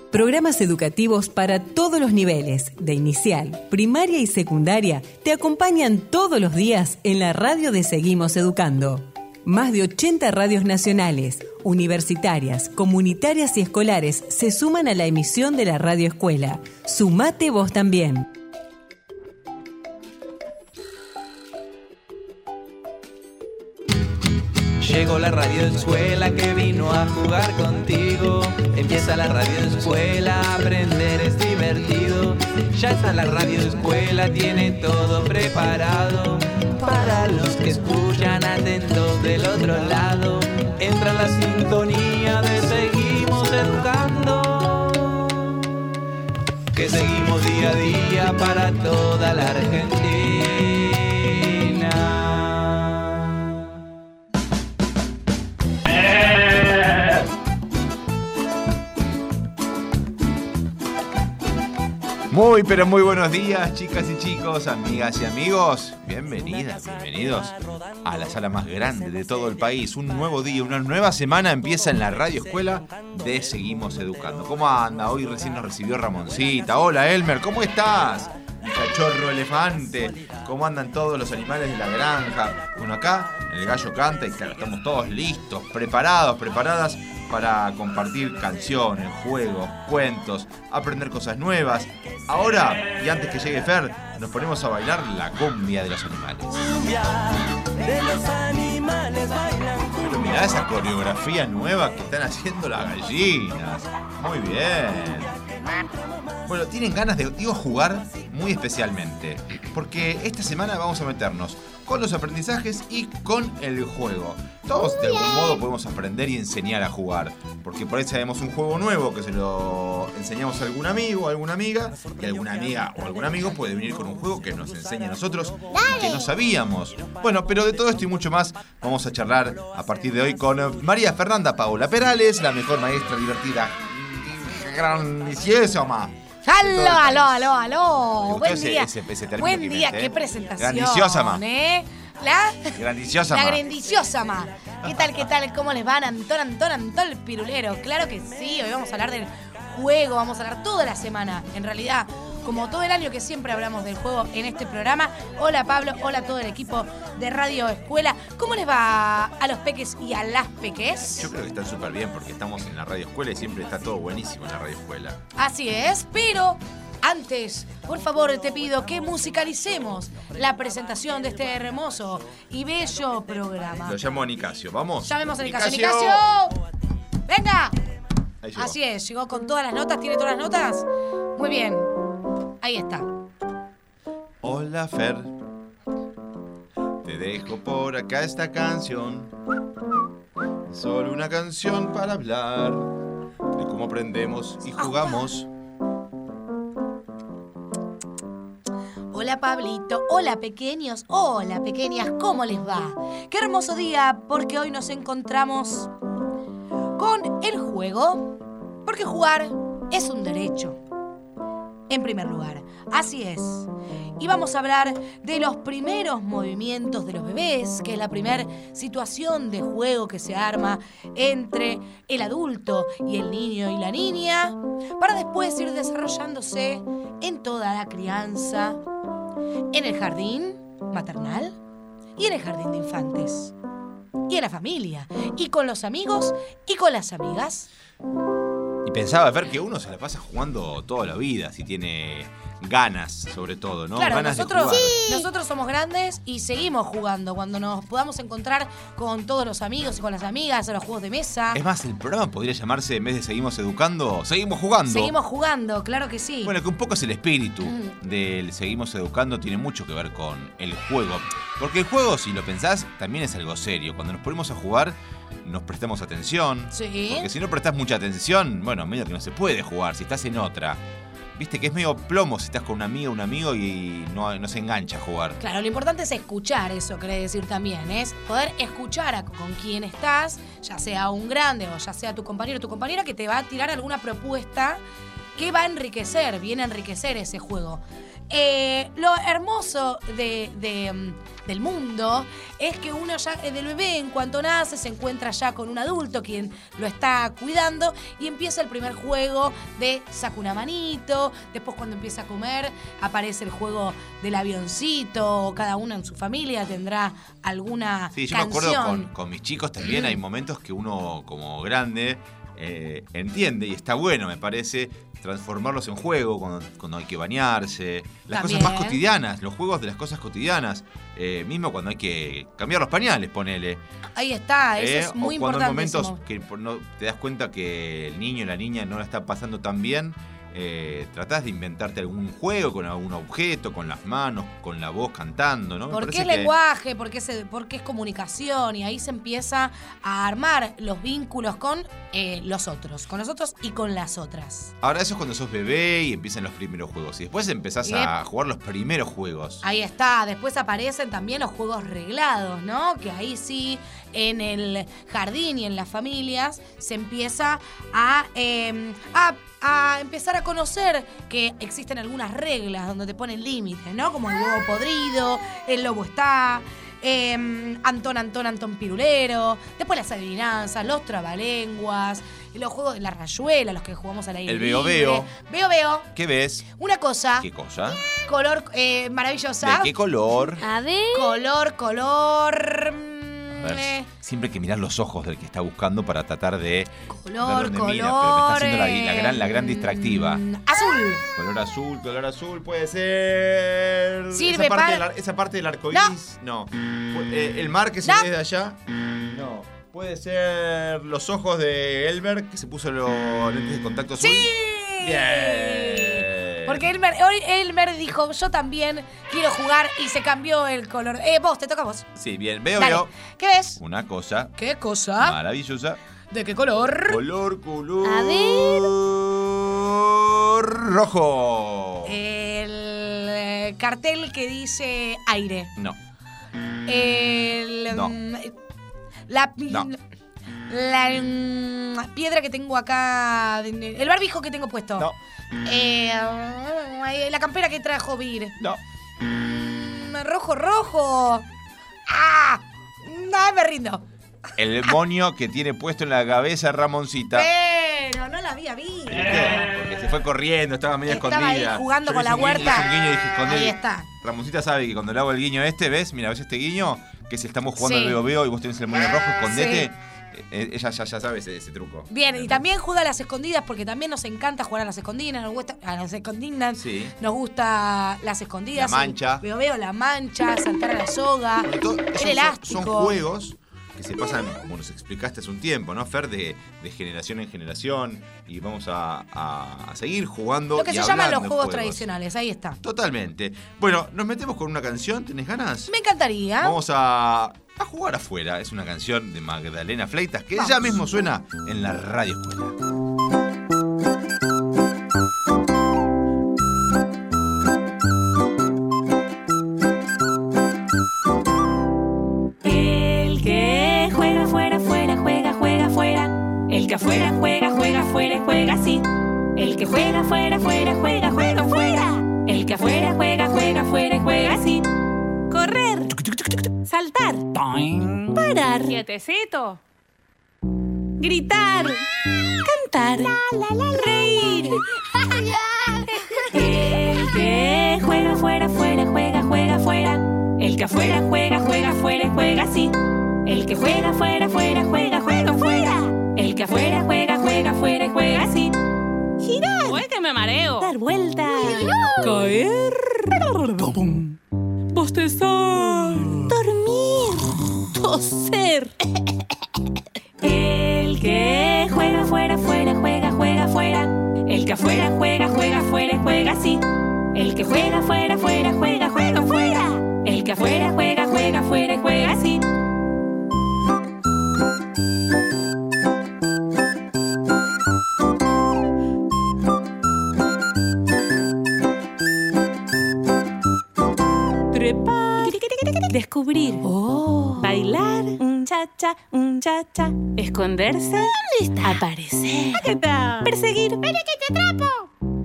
Programas educativos para todos los niveles, de inicial, primaria y secundaria, te acompañan todos los días en la radio de Seguimos Educando. Más de 80 radios nacionales, universitarias, comunitarias y escolares se suman a la emisión de la Radio Escuela. Sumate vos también. Llegó la Radio Escuela que vino a jugar contigo. Empieza la Radio Escuela, aprender es divertido. Ya está la Radio Escuela, tiene todo preparado. Para los que escuchan atentos del otro lado, entra la sintonía de Seguimos Educando. Que seguimos día a día para toda la Argentina. Muy, pero muy buenos días, chicas y chicos, amigas y amigos. Bienvenidas, bienvenidos a la sala más grande de todo el país. Un nuevo día, una nueva semana empieza en la Radio Escuela de Seguimos Educando. ¿Cómo anda? Hoy recién nos recibió Ramoncita. Hola, Elmer, ¿cómo estás? Mi cachorro elefante. ¿Cómo andan todos los animales de la granja? Bueno, acá el gallo canta y claro, estamos todos listos, preparadas para compartir canciones, juegos, cuentos, aprender cosas nuevas. Ahora, y antes que llegue Fer, nos ponemos a bailar la cumbia de los animales. Pero mirá esa coreografía nueva que están haciendo las gallinas. Muy bien. Bueno, tienen ganas de, jugar muy especialmente, porque esta semana vamos a meternos con los aprendizajes y con el juego. Todos de algún modo podemos aprender y enseñar a jugar, porque por ahí sabemos un juego nuevo que se lo enseñamos a algún amigo o alguna amiga, y alguna amiga o algún amigo puede venir con un juego que nos enseñe a nosotros y que no sabíamos. Bueno, pero de todo esto y mucho más vamos a charlar a partir de hoy con María Fernanda Paula Perales, la mejor maestra divertida, grandísima. ¡Aló! Buen día. Buen día, qué presentación. Grandiciosa, ma. Grandiciosa, ma. La grandiciosa, ma. ¿Qué tal? ¿Cómo les van? Antón el pirulero. Claro que sí, hoy vamos a hablar del juego, vamos a hablar toda la semana. En realidad, como todo el año que siempre hablamos del juego en este programa. Hola Pablo, hola a todo el equipo de Radio Escuela. ¿Cómo les va a los peques y a las peques? Yo creo que están súper bien porque estamos en la Radio Escuela y siempre está todo buenísimo en la Radio Escuela. Así es, pero antes, por favor, te pido que musicalicemos la presentación de este hermoso y bello programa. Lo llamo a Nicasio, ¿vamos? Llamemos a Nicasio. ¡Nicasio! ¡Venga! Así es, llegó con todas las notas, ¿tiene todas las notas? Muy bien. Ahí está. Hola, Fer. Te dejo por acá esta canción. Solo una canción para hablar de cómo aprendemos y jugamos. Hola, Pablito. Hola, pequeños. Hola, pequeñas. ¿Cómo les va? Qué hermoso día, porque hoy nos encontramos con el juego. Porque jugar es un derecho. En primer lugar, así es. Y vamos a hablar de los primeros movimientos de los bebés, que es la primera situación de juego que se arma entre el adulto y el niño y la niña, para después ir desarrollándose en toda la crianza, en el jardín maternal y en el jardín de infantes, y en la familia, y con los amigos y con las amigas. Y pensaba, Fer, que uno se la pasa jugando toda la vida, si tiene ganas, sobre todo, ¿no? Claro, ganas nosotros somos grandes y seguimos jugando. Cuando nos podamos encontrar con todos los amigos y con las amigas, a los juegos de mesa. Es más, el programa podría llamarse, en vez de Seguimos Educando, Seguimos Jugando. Seguimos jugando, claro que sí. Bueno, que un poco es el espíritu del Seguimos Educando, tiene mucho que ver con el juego. Porque el juego, si lo pensás, también es algo serio. Cuando nos ponemos a jugar, nos prestamos atención. Sí. Porque si no prestás mucha atención, bueno, medio que no se puede jugar, si estás en otra. Viste que es medio plomo si estás con una amiga o un amigo y no se engancha a jugar. Claro, lo importante es escuchar, eso quiere decir también, es poder escuchar con quién estás, ya sea un grande o ya sea tu compañero o tu compañera, que te va a tirar alguna propuesta que va a enriquecer, viene a enriquecer ese juego. Lo hermoso del mundo es que uno ya del bebé en cuanto nace se encuentra ya con un adulto quien lo está cuidando y empieza el primer juego de saca una manito, después cuando empieza a comer aparece el juego del avioncito, cada uno en su familia tendrá alguna canción. Sí, yo me acuerdo con mis chicos también hay momentos que uno como grande entiende y está bueno, me parece, transformarlos en juego cuando hay que bañarse, las También. cosas más cotidianas, los juegos de las cosas cotidianas, mismo cuando hay que cambiar los pañales, ponele. Ahí está, eso es muy o cuando en importante. momentos que no te das cuenta que el niño o la niña no la está pasando tan bien, tratás de inventarte algún juego con algún objeto, con las manos, con la voz cantando, ¿no? Porque es lenguaje, porque es comunicación y ahí se empieza a armar los vínculos con los otros, con nosotros y con las otras. Ahora eso es cuando sos bebé y empiezan los primeros juegos y después empezás a jugar los primeros juegos. Ahí está, después aparecen también los juegos reglados, ¿no? Que ahí sí, en el jardín y en las familias se empieza a empezar a conocer que existen algunas reglas donde te ponen límites, ¿no? Como el huevo podrido, el lobo está, Antón Pirulero, después las adivinanzas, los trabalenguas, los juegos de la rayuela, los que jugamos al aire El libre. veo. Veo. ¿Qué ves? Una cosa, ¿Qué cosa? color maravillosa. ¿De qué color? A ver. Color. A ver, siempre hay que mirar los ojos del que está buscando para tratar de Color, ver dónde mira, pero me está haciendo la gran distractiva. Azul. Color azul puede ser. Sirve esa parte del arco iris. No. El mar que se ve de allá. No. Puede ser los ojos de Elmer que se puso los lentes de contacto azul. ¡Sí! Bien. Porque hoy Elmer dijo, yo también quiero jugar y se cambió el color. Vos, te toca a vos. Sí, bien. Dale. Veo. ¿Qué ves? Una cosa ¿Qué cosa? maravillosa. ¿De qué color? Color. A ver. Rojo. El cartel que dice aire. No. No. La piedra que tengo acá. El barbijo que tengo puesto. No. La campera que trajo Vir. No. Rojo. ¡Ah! No, me rindo. El demonio que tiene puesto en la cabeza Ramoncita. Pero no la había visto. Porque se fue corriendo, estaba medio Estaba escondida. ahí jugando Yo con le la hice un guiño, huerta. hice un guiño y dije, escondé. Ahí está. Ramoncita sabe que cuando le hago el guiño ¿ves? Mira, ¿ves este guiño? Que si estamos jugando Sí. al veo y vos tenés el demonio rojo, escondete. Sí. Ella ya sabe ese truco. Bien, y también juega a las escondidas porque también nos encanta jugar a las escondidas. Sí. Nos gusta las escondidas. La mancha. Veo la mancha, saltar a la soga, el elástico. Son juegos que se pasan, como nos explicaste hace un tiempo, ¿no, Fer? De generación en generación. Y vamos a seguir jugando. Lo que y se llaman hablando los de juegos tradicionales, ahí está. Totalmente. Bueno, nos metemos con una canción. ¿Tenés ganas? Me encantaría. Vamos a jugar afuera. Es una canción de Magdalena Fleitas que Vamos. ya mismo suena en la Radio Escuela. El que juega fuera, juega fuera. El que afuera juega fuera y juega así. El que juega fuera, juega fuera. El que afuera juega fuera y juega así. Correr. Saltar. Parar. Quietecito. Gritar. Cantar. Reír. El que juega fuera, juega fuera. El que afuera juega fuera y juega así. El que juega fuera, juega fuera. El que afuera juega fuera y juega así. Girar. ¡Uy, que me mareo! Dar vuelta. Caer. Bostezar. Dormir. Toser. El que juega fuera, juega fuera. El que afuera juega fuera y juega así. El que juega fuera, juega fuera. El que afuera juega fuera y juega así. Trepar. Descubrir. Bailar. Un cha-cha. Esconderse. ¿Dónde está? Aparecer. Perseguir. ¡Ven que te atrapo!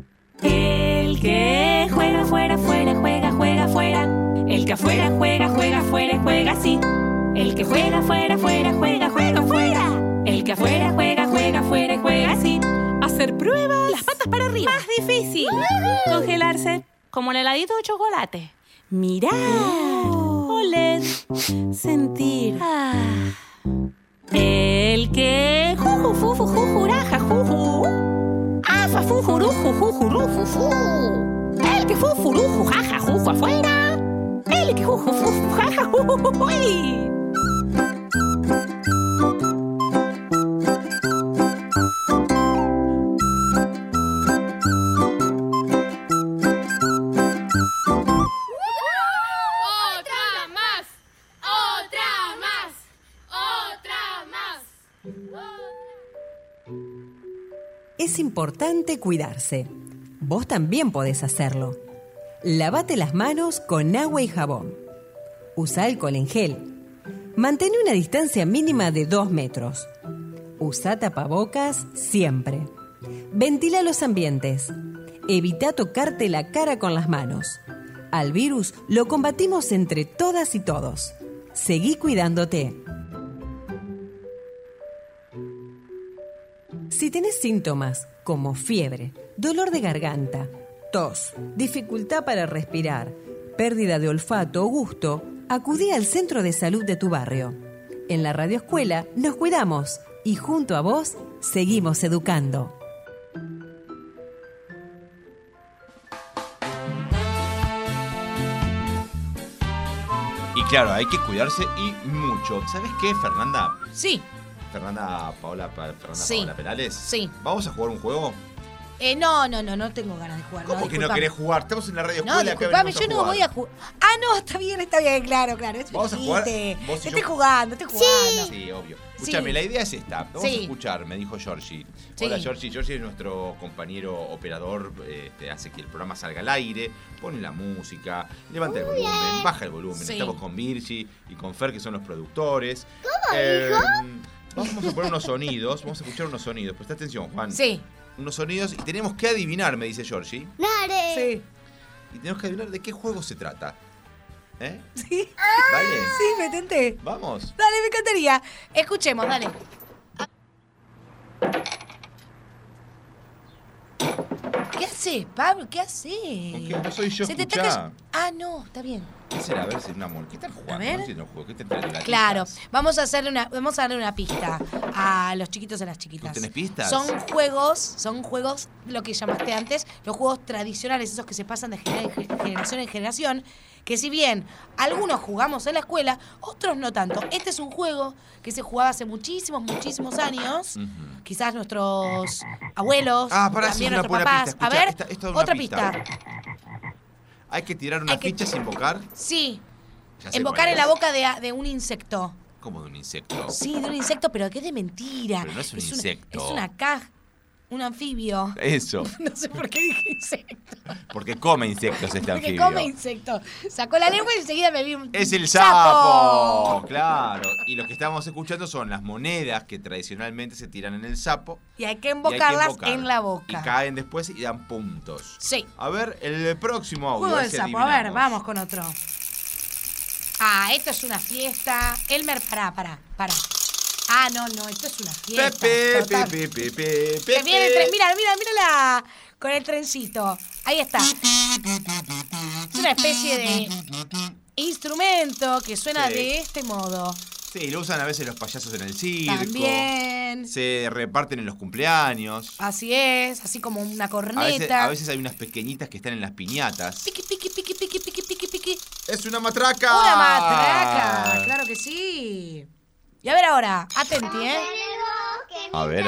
afuera juega, juega afuera, juega así. El que juega afuera, fuera, juega, juega afuera. El que afuera juega, juega afuera, juega así. Hacer pruebas. Las patas para arriba. Más difícil. Congelarse. Como el heladito de chocolate. Mirar. Oler. Sentir. El que juju, fufu, jujuraja, juju. Afa, fujuruju, jujuruju, el que fufuruju, jaja, juju afuera. El que juju, fufu, jaja, juju, uy. Es importante cuidarse. Vos también podés hacerlo. Lavate las manos con agua y jabón. Usa alcohol en gel. Mantén una distancia mínima de 2 metros. Usa tapabocas siempre. Ventila los ambientes. Evita tocarte la cara con las manos. Al virus lo combatimos entre todas y todos. Seguí cuidándote. Si tenés síntomas como fiebre, dolor de garganta, tos, dificultad para respirar, pérdida de olfato o gusto, acudí al centro de salud de tu barrio. En la radioescuela nos cuidamos y junto a vos seguimos educando. Y claro, hay que cuidarse y mucho. ¿Sabes qué, Fernanda? Sí. Fernanda Paola Perales. Sí. ¿Vamos a jugar un juego? No tengo ganas de jugar. ¿Cómo que no querés jugar? Estamos en la radio escuela. No, disculpame, yo no voy a jugar. No, está bien, claro. ¿Vamos a jugar? Estoy jugando. Sí, obvio. Escúchame, la idea es esta. Vamos a escuchar, me dijo Georgie. Hola, Georgie. Georgie es nuestro compañero operador. Hace que el programa salga al aire, pone la música, levanta el volumen, baja el volumen. Estamos con Virgi y con Fer, que son los productores. ¿Cómo dijo? Vamos a poner unos sonidos. Vamos a escuchar unos sonidos. Presta atención, Juan. Sí. Unos sonidos y tenemos que adivinar, me dice Georgie. Dale. Sí. Y tenemos que adivinar de qué juego se trata. ¿Eh? Sí. ¿Vale? Sí, me tenté. Vamos. Dale, me encantaría. Escuchemos, dale. ¿Qué haces, Pablo? ¿Qué haces? ¿Qué? No soy yo, Se te escuchá. está no, está bien. ¿Qué será? A ver si es una ¿Qué están jugando? A ver. No entiendo el juego. ¿Qué te trae de gatitas? Claro, vamos a darle una pista a los chiquitos y a las chiquitas. ¿Tú tenés pistas? Son juegos, lo que llamaste antes, los juegos tradicionales, esos que se pasan de generación en generación, que si bien algunos jugamos en la escuela, otros no tanto. Este es un juego que se jugaba hace muchísimos años. Ujú. Quizás nuestros abuelos, pará, también sí, nuestros una buena papás. pista. A Escuchá, ver, esta es una otra pista. pista. Hay que tirar unas fichas e invocar. Sí, Ya sé invocar cuál en la es. boca de un insecto. ¿Cómo de un insecto? Sí, de un insecto, pero que es de mentira. Pero no es un insecto. Es una caja, un anfibio. Eso. No sé por qué dije insecto. Porque come insectos este Porque anfibio. come insecto. Sacó la lengua y enseguida me vi un ¡Es el sapo! Claro. Y los que estamos escuchando son las monedas que tradicionalmente se tiran en el sapo. Y hay que Y invocarlas invocar. en la Y boca. caen después y dan puntos. Sí. A ver, el próximo audio. Juego a del ver si sapo. A ver, adivinamos. vamos con otro. Esto es una fiesta. Elmer, pará. No, esto es una fiesta. Total. Pepe. Que viene el tren. Mírala. Con el trencito. Ahí está. Es una especie de instrumento que suena Sí. de este modo. Sí, lo usan a veces los payasos en el circo. También. Se reparten en los cumpleaños. Así es, así como una corneta. A veces hay unas pequeñitas que están en las piñatas. Piqui. ¡Es una matraca! ¡Una matraca! ¡Claro que sí! Y a ver ahora, atenti, ¿eh? A ver. El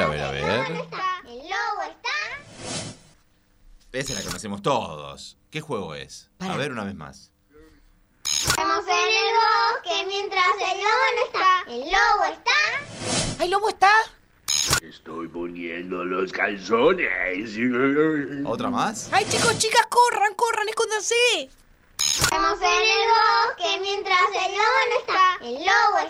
lobo está. Esa la conocemos todos. ¿Qué juego es? Pará. A ver una vez más. Estamos en el bosque mientras el lobo no está. El lobo está. ¡Ay, lobo está! Estoy poniendo los calzones. ¿Otra más? ¡Ay, chicos, chicas, corran, escóndanse! Estamos en el bosque mientras el lobo no está. El lobo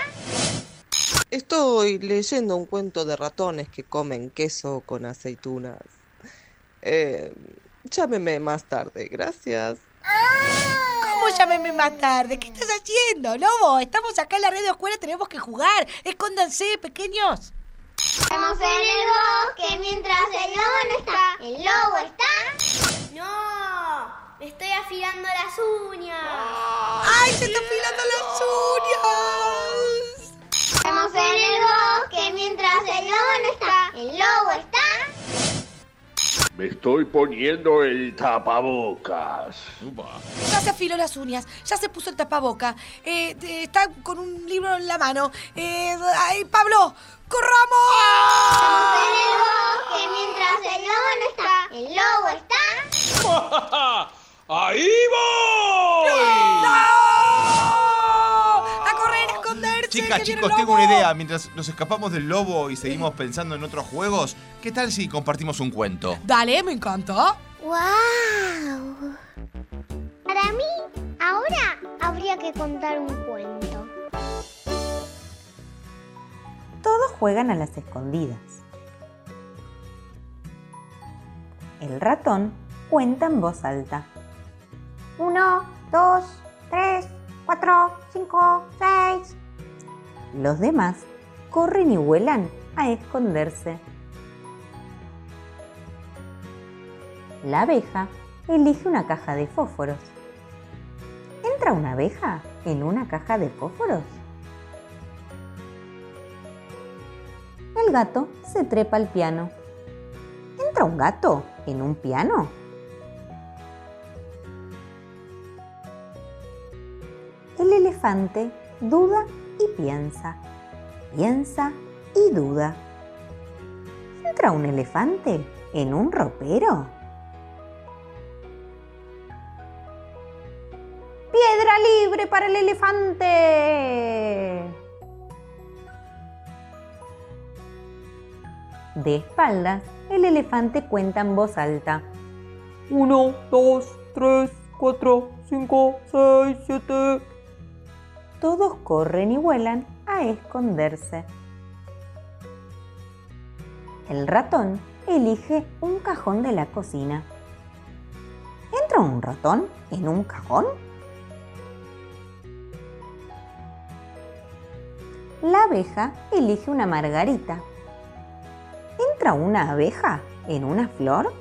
está. Estoy leyendo un cuento de ratones que comen queso con aceitunas. Llámeme más tarde, gracias. ¿Cómo llámeme más tarde? ¿Qué estás haciendo, Lobo? Estamos acá en la radio escuela, tenemos que jugar. Escóndanse, pequeños. Estamos en el bosque mientras el lobo no está. ¿El lobo está? ¡No! Me estoy afilando las uñas. ¡Ay, se está afilando las uñas! Estamos en el bosque mientras el lobo no está. ¿El lobo está? Me estoy poniendo el tapabocas. Ya se afiló las uñas, ya se puso el tapaboca. Está con un libro en la mano. ¡Ay, Pablo! ¡Corramos! Estamos en el bosque mientras el lobo no está. ¿El lobo está? ¡Ahí voy! ¡No! ¡A correr, a esconderse! Chicas, que viene chicos, el tengo lobo. una idea. Mientras nos escapamos del lobo y seguimos pensando en otros juegos, ¿qué tal si compartimos un cuento? Dale, me encanta. ¡Wow! Para mí, ahora habría que contar un cuento. Todos juegan a las escondidas. El ratón cuenta en voz alta. 1, 2, 3, 4, 5, 6. Los demás corren y vuelan a esconderse. La abeja elige una caja de fósforos. ¿Entra una abeja en una caja de fósforos? El gato se trepa al piano. ¿Entra un gato en un piano? El elefante duda y piensa. Piensa y duda. ¿Entra un elefante en un ropero? ¡Piedra libre para el elefante! De espaldas, el elefante cuenta en voz alta. 1, 2, 3, 4, 5, 6, 7. Todos corren y vuelan a esconderse. El ratón elige un cajón de la cocina. ¿Entra un ratón en un cajón? La abeja elige una margarita. ¿Entra una abeja en una flor?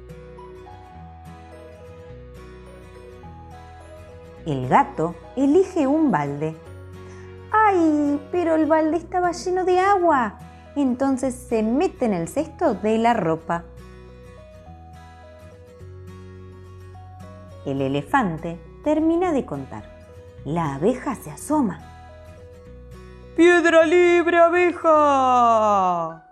El gato elige un balde. ¡Ay! Pero el balde estaba lleno de agua. Entonces se mete en el cesto de la ropa. El elefante termina de contar. La abeja se asoma. ¡Piedra libre, abeja!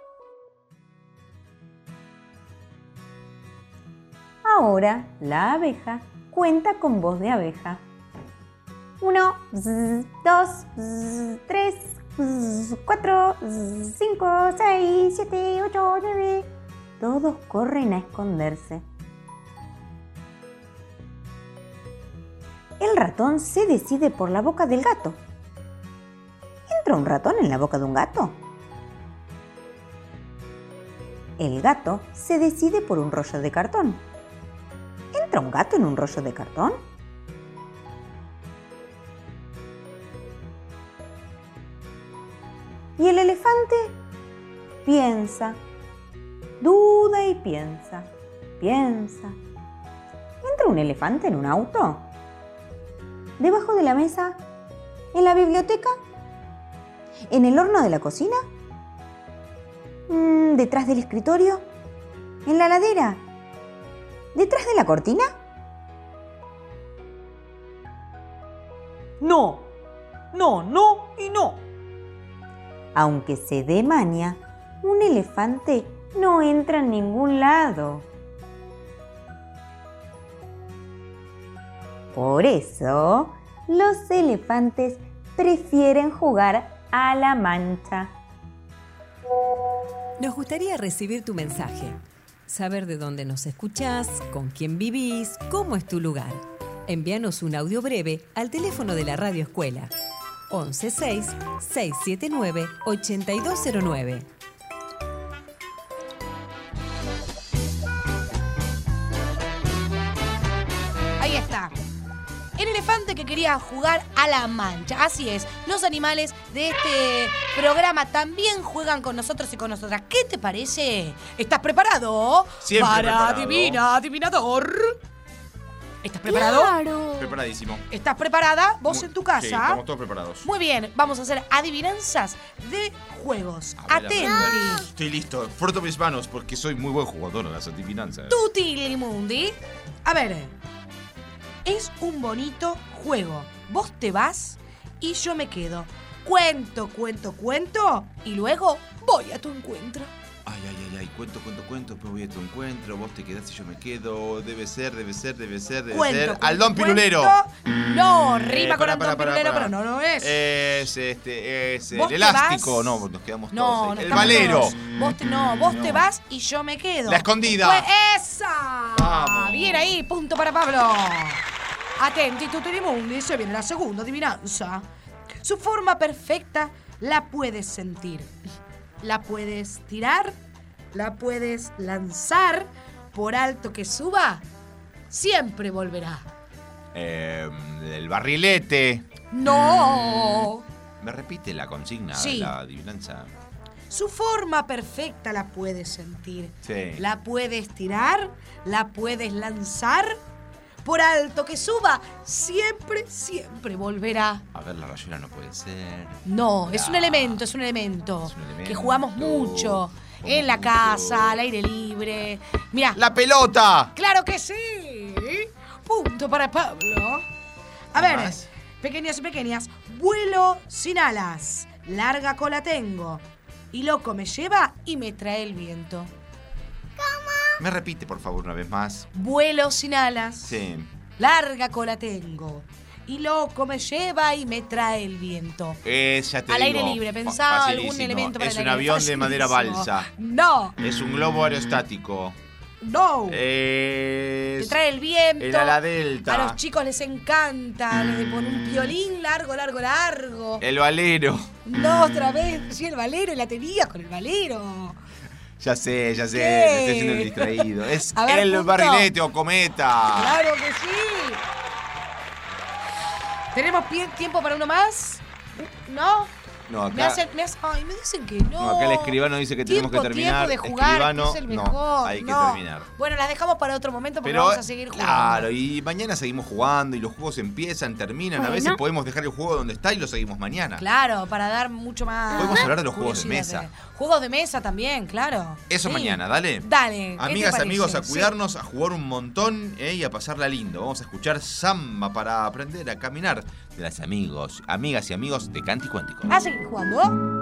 Ahora la abeja cuenta con voz de abeja. 1, 2, 3, 4, 5, 6, 7, 8, 9. Todos corren a esconderse. El ratón se decide por la boca del gato. ¿Entra un ratón en la boca de un gato? El gato se decide por un rollo de cartón. ¿Entra un gato en un rollo de cartón? Y el elefante piensa, duda y piensa, piensa. ¿Entra un elefante en un auto? ¿Debajo de la mesa? ¿En la biblioteca? ¿En el horno de la cocina? ¿Detrás del escritorio? ¿En la ladera? ¿Detrás de la cortina? No, no, no y no. Aunque se dé maña, un elefante no entra en ningún lado. Por eso, los elefantes prefieren jugar a la mancha. Nos gustaría recibir tu mensaje, saber de dónde nos escuchás, con quién vivís, cómo es tu lugar. Envíanos un audio breve al teléfono de la Radio Escuela 116-679-8209. Ahí está. el elefante que quería jugar a la mancha. Así es, los animales de este programa también juegan con nosotros y con nosotras. ¿Qué te parece? ¿Estás preparado? Siempre para preparado. adivinador. ¿Estás preparado? Claro. Preparadísimo. ¿Estás preparada? ¿Vos en tu casa? Sí, estamos todos preparados. Muy bien, vamos a hacer adivinanzas de juegos. A ver, Atenti. Estoy listo. Froto mis manos porque soy muy buen jugador en las adivinanzas. Tutti Limundi. A ver, es un bonito juego. Vos te vas y yo me quedo. Cuento y luego voy a tu encuentro. Ay, cuento, después voy a tu encuentro, vos te quedás y yo me quedo, debe ser. Cuento, Aldón Pirulero. No, rima con Pará, Aldón pará, Pirulero, pará. pero no es. Es el ¿Vos te elástico. vas? No, nos quedamos No, todos. no El estamos valero. todos. Vos te vas y yo me quedo. La escondida. Pues ¡esa! Vamos. Bien ahí, punto para Pablo. Atenti, Tuturimundi, se viene la segunda adivinanza. Su forma perfecta la puedes sentir. La puedes tirar, la puedes lanzar, por alto que suba, siempre volverá. El barrilete. ¡No! ¿Me repite la consigna Sí. de la adivinanza? Su forma perfecta la puedes sentir. Sí. La puedes tirar, la puedes lanzar, por alto que suba, siempre volverá. A ver, la rayuela no puede ser. No, es un elemento. Que jugamos mucho. En la casa, al aire libre. Mirá. ¡La pelota! ¡Claro que sí! Punto para Pablo. A ver, más? pequeñas y pequeñas. Vuelo sin alas, larga cola tengo. Y loco me lleva y me trae el viento. ¿Me repite, por favor, una vez más? Vuelo sin alas, Sí. larga cola tengo. Y loco me lleva y me trae el viento. Ya te Al digo, aire libre, pensá algún facilísimo. elemento para Es el un aire. avión de madera Facilísimo. balsa. No, Es un globo aerostático. no. Es Te trae el viento. el ala delta. A los chicos les encanta. Les ponen un violín largo. El valero. No, otra vez. Sí, el valero. Y la tenías con el valero. Ya sé, ¿Qué? me estoy haciendo el distraído. Es A ver, el punto. barrilete o cometa. ¡Claro que sí! ¿Tenemos tiempo para uno más? ¿No? No, Me dicen que no. No, acá el escribano dice que tenemos que terminar. Tiempo de jugar, Escribano, que es el mejor. no, hay que No. terminar. Bueno, las dejamos para otro momento porque Pero, vamos a seguir jugando. claro, y mañana seguimos jugando y los juegos empiezan, terminan. A veces Bueno. podemos dejar el juego donde está y lo seguimos mañana. Claro, para dar mucho más. Podemos hablar de los juegos de curiosidad. mesa. Juegos de mesa también, claro. Eso Sí. mañana, dale. Dale. ¿qué te Amigas, parece? amigos, a Sí. cuidarnos, a jugar un montón y a pasarla lindo. Vamos a escuchar samba para aprender a caminar de las amigas y amigos de Canti Cuántico. ¿A seguir jugando?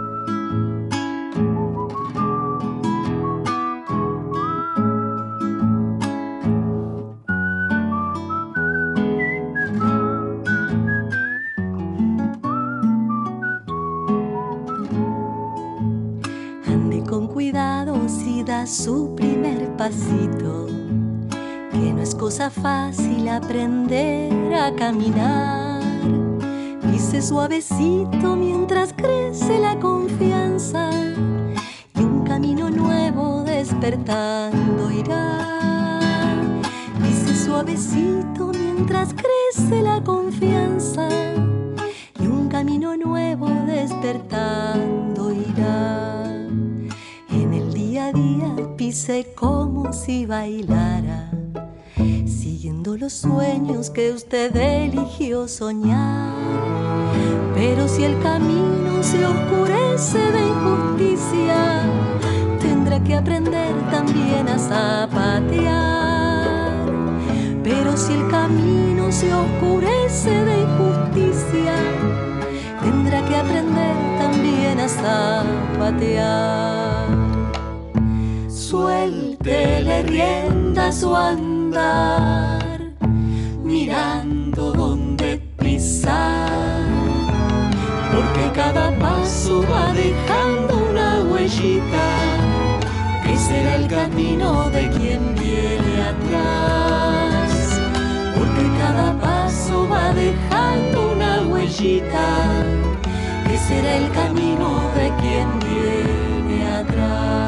Ande con cuidado si da su primer pasito, que no es cosa fácil aprender a caminar. Pise suavecito mientras crece la confianza y un camino nuevo despertando irá. Pise suavecito mientras crece la confianza y un camino nuevo despertando irá. En el día a día pise como si bailara, siguiendo los sueños que usted eligió soñar. Pero si el camino se oscurece de injusticia, tendrá que aprender también a zapatear. Pero si el camino se oscurece de injusticia, tendrá que aprender también a zapatear. Suéltele rienda a su andar, mirando dónde pisar, porque cada paso va dejando una huellita, que será el camino de quien viene atrás. Porque cada paso va dejando una huellita, que será el camino de quien viene atrás.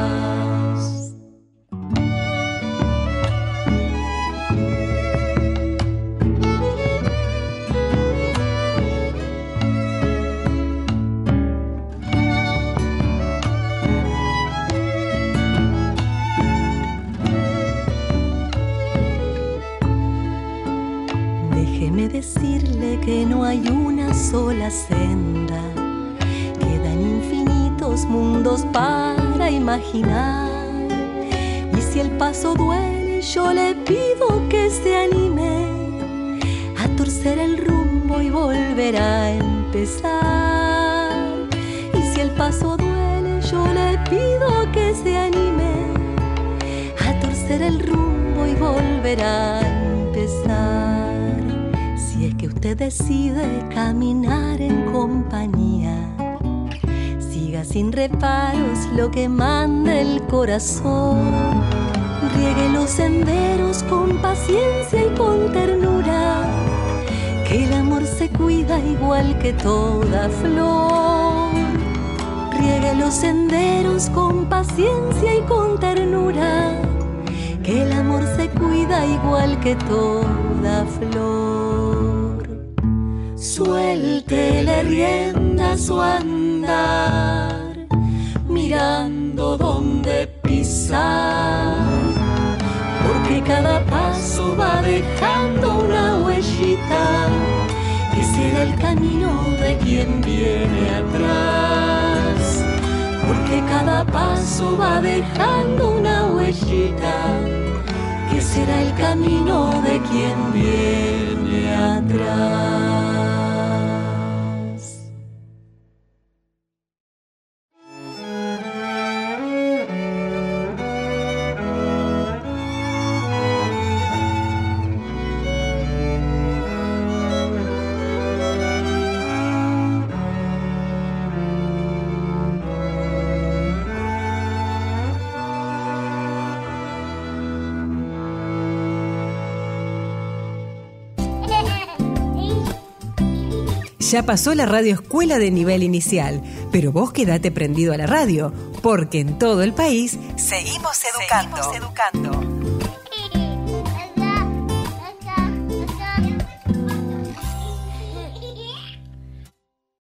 que no hay una sola senda. Quedan infinitos mundos para imaginar. Y si el paso duele, yo le pido que se anime a torcer el rumbo y volver a empezar. Y si el paso duele, yo le pido que se anime a torcer el rumbo y volver a empezar. Si es que usted decide caminar en compañía, siga sin reparos lo que manda el corazón. Riegue los senderos con paciencia y con ternura, que el amor se cuida igual que toda flor. Riegue los senderos con paciencia y con ternura, que el amor se cuida igual que toda flor. Suéltele rienda a su andar, mirando dónde pisar, porque cada paso va dejando una huellita, que será el camino de quien viene atrás. Porque cada paso va dejando una huellita, que será el camino de quien viene atrás. Ya pasó la radio escuela de nivel inicial, pero vos quedate prendido a la radio, porque en todo el país seguimos educando.